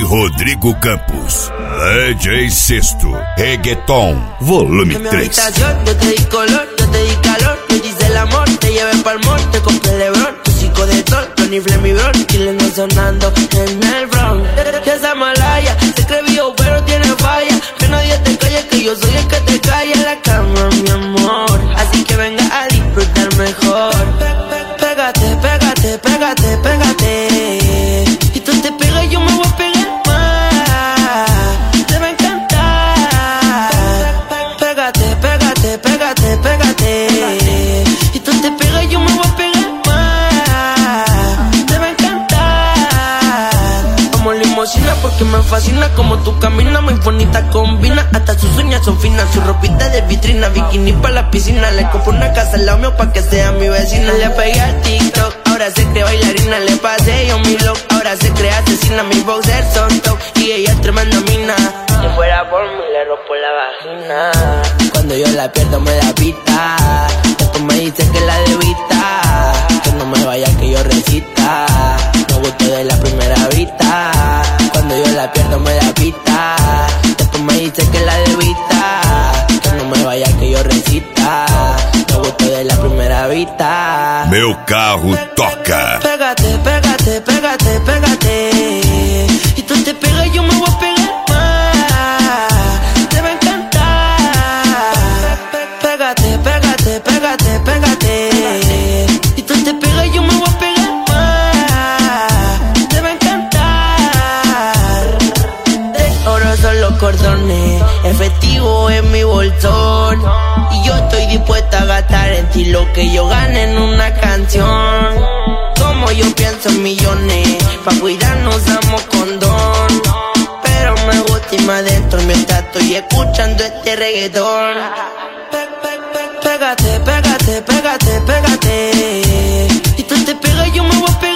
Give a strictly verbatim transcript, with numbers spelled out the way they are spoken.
Rodrigo Campos, D J Sesto, Reggaeton, volume tres. Yo te di color, yo te di calor, yo te hice el amor, te llevé pa'l mall, te compré el Lebron, tu psico de sol, Tony Flemi Bron, Chile no sonando en el Bronx. Y esa malaya, se cree vivo pero tiene falla, que nadie te calle, que yo soy el que te calla en la cama, mi amor. Así que venga a disfrutar mejor. Pégate, pégate, pégate, pégate. Y tú te pegas y yo me voy a pegar más. Te va a encantar. Pégate, pégate, pégate, pégate. Y tú te pegas y yo me voy a pegar más. Te va a encantar. Como limosina porque me fascina como tú caminas, muy bonita combina. Hasta sus uñas son finas, su ropita de vitrina, bikini pa' la piscina. Le compro una casa al lado mío pa' que sea mi vecina. Le pegué al TikTok, ahora se cree bailarina. Le pasé yo mi look, ahora se cree asesina. Mis boxers son top y ella es tremenda mina. Si fuera por mí le rompo la vagina. Cuando yo la pierdo me da pita. Después me dice que la debita, que no me vaya que yo recita. Me gustó de la primera vista. Cuando yo la pierdo me da pita. Después me dice que la debita, que no me vaya que yo recita. Me gustó de la primera vista. Meu carro toca. Pégate, pégate, pégate, pégate. Y tú te pegas y yo me voy a pegar más. Te va a encantar. Pégate, pégate, pégate, pégate. Y tú te pegas y yo me voy a pegar más. Te va a encantar. De oro son los cordones, efectivo en mi bolsón. Y yo estoy dispuesta a gastar en ti lo que yo gane en una canción. Como yo pienso en millones, pa' cuidarnos damos condón. Pero me gusta irme adentro mientras estoy escuchando este reggaetón. Pégate, pégate, pégate, pégate. Y tú te pegas y yo me voy a pegar.